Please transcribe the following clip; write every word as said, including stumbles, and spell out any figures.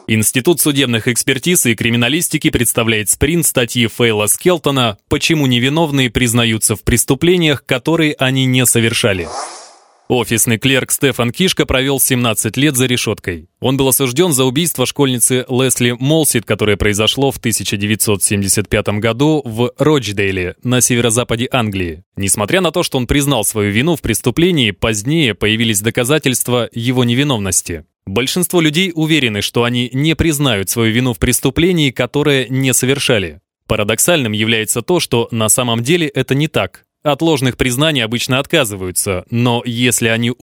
Институт судебных экспертиз и криминалистики представляет спринт статьи Фейла Скелтона «Почему невиновные признаются в преступлениях, которые они не совершали». Офисный клерк Стефан Кишка провел семнадцать лет за решеткой. Он был осужден за убийство школьницы Лесли Молсит, которое произошло в тысяча девятьсот семьдесят пятом году в Рочдейле, на северо-западе Англии. Несмотря на то, что он признал свою вину в преступлении, позднее появились доказательства его невиновности. Большинство людей уверены, что они не признают свою вину в преступлении, которое не совершали. Парадоксальным является то, что на самом деле это не так. От ложных признаний обычно отказываются, но если они